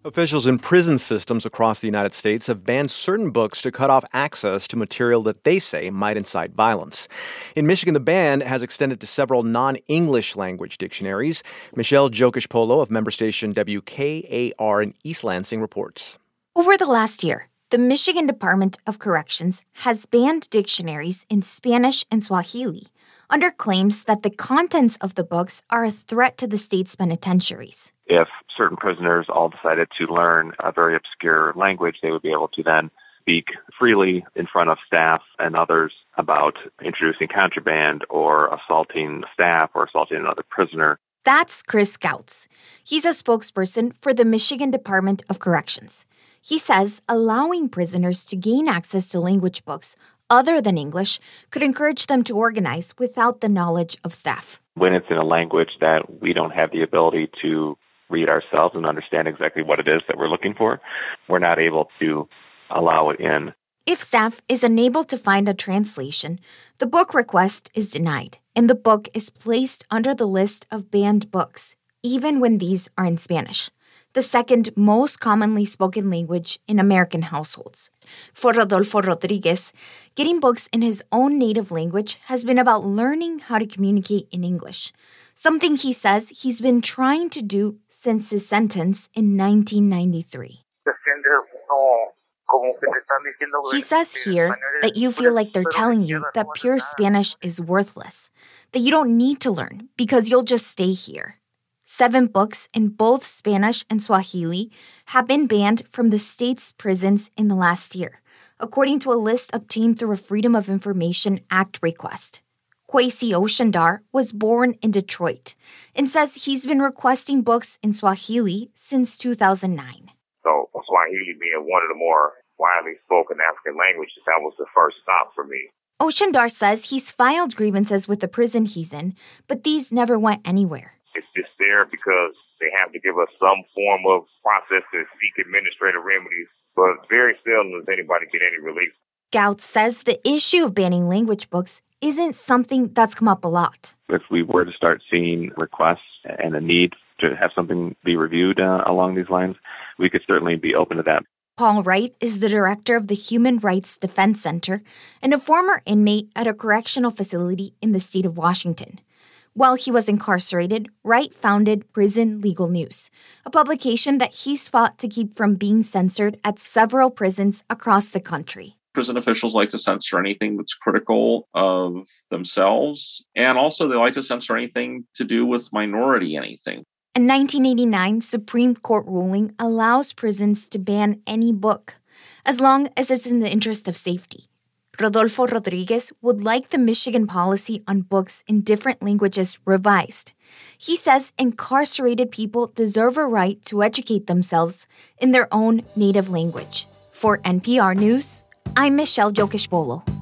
Officials in prison systems across the United States have banned certain books to cut off access to material that they say might incite violence. In Michigan, the ban has extended to several non-English language dictionaries. Michelle Jokish-Polo of member station WKAR in East Lansing reports. Over the last year, the Michigan Department of Corrections has banned dictionaries in Spanish and Swahili under claims that the contents of the books are a threat to the state's penitentiaries. If certain prisoners all decided to learn a very obscure language, they would be able to then speak freely in front of staff and others about introducing contraband or assaulting staff or assaulting another prisoner. That's Chris Gouts. He's a spokesperson for the Michigan Department of Corrections. He says allowing prisoners to gain access to language books other than English could encourage them to organize without the knowledge of staff. When it's in a language that we don't have the ability to read ourselves and understand exactly what it is that we're looking for, we're not able to allow it in. If staff is unable to find a translation, the book request is denied, and the book is placed under the list of banned books, even when these are in Spanish, the second most commonly spoken language in American households. For Rodolfo Rodriguez, getting books in his own native language has been about learning how to communicate in English, something he says he's been trying to do since his sentence in 1993. He says here that you feel like they're telling you that pure Spanish is worthless, that you don't need to learn because you'll just stay here. 7 books in both Spanish and Swahili have been banned from the state's prisons in the last year, according to a list obtained through a Freedom of Information Act request. Kwesi Oshandar was born in Detroit and says he's been requesting books in Swahili since 2009. So Swahili being one of the more widely spoken African languages, that was the first stop for me. Oshandar says he's filed grievances with the prison he's in, but these never went anywhere. It's just there because they have to give us some form of process to seek administrative remedies, but very seldom does anybody get any relief. Gouts says the issue of banning language books isn't something that's come up a lot. If we were to start seeing requests and a need to have something be reviewed along these lines, we could certainly be open to that. Paul Wright is the director of the Human Rights Defense Center and a former inmate at a correctional facility in the state of Washington. While he was incarcerated, Wright founded Prison Legal News, a publication that he's fought to keep from being censored at several prisons across the country. Prison officials like to censor anything that's critical of themselves, and also they like to censor anything to do with minority anything. A 1989 Supreme Court ruling allows prisons to ban any book, as long as it's in the interest of safety. Rodolfo Rodriguez would like the Michigan policy on books in different languages revised. He says incarcerated people deserve a right to educate themselves in their own native language. For NPR News, I'm Michelle Jokish-Polo.